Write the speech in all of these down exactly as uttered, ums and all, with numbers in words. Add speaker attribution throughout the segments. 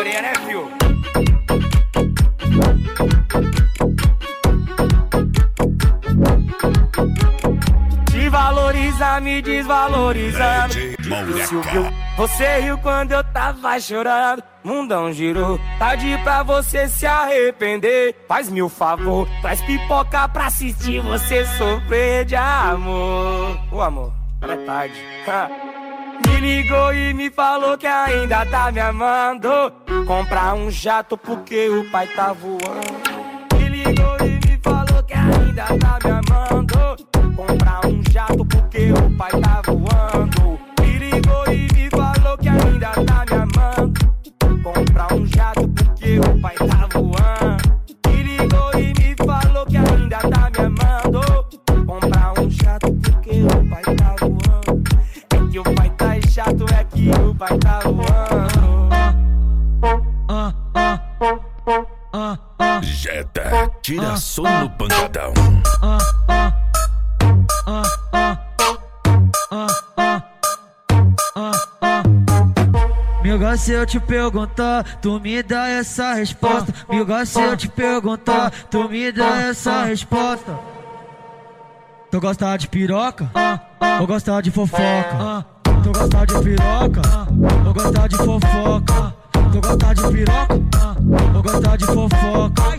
Speaker 1: sabedoria, né, fio? Te valoriza, me desvalorizando. Subiu. Você riu quando eu tava chorando. Mundão girou, tarde pra você se arrepender. Faz-me o favor, traz pipoca pra assistir você sofrer de amor. Ô amor, é tarde. Me ligou e me falou que ainda tá me amando. Comprar um jato porque o pai tá voando. Me ligou e me falou que ainda tá me amando. Comprar um jato porque o pai tá voando. Me ligou e me falou que ainda tá me amando. Comprar um jato porque o pai tá voando. Me ligou e me falou que ainda tá me amando. Comprar um jato porque o pai tá voando. É que o pai tá chato, é que o pai tá voando.
Speaker 2: Jetta, tira som no pancadão.
Speaker 3: Miga, se eu te perguntar, tu me dá essa resposta. Miga, se eu te perguntar, tu me dá essa resposta. Tu gosta de piroca? Ou gosta de fofoca? Tu gosta de piroca? Ou gosta de fofoca? Tu gosta de piroca? Ou gosta de fofoca?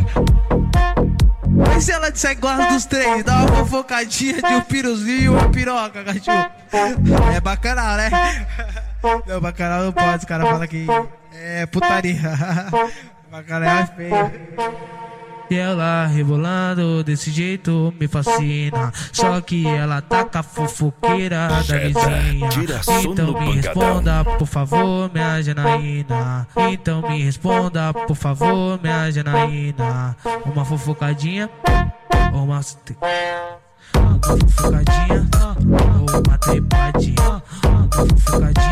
Speaker 4: Mas se ela disser que gosta dos três, dá uma fofocadinha de um piruzinho e uma piroca, cachorro. É bacana, né? Não, bacana não pode, os caras falam que é putaria. Bacana é feio.
Speaker 3: E ela rebolando desse jeito me fascina. Só que ela taca a fofoqueira da vizinha. Então me responda, por favor, minha Janaína. Então me responda, por favor, minha Janaína. Uma fofocadinha ou uma... Uma fofocadinha ou uma trepadinha. Uma fofocadinha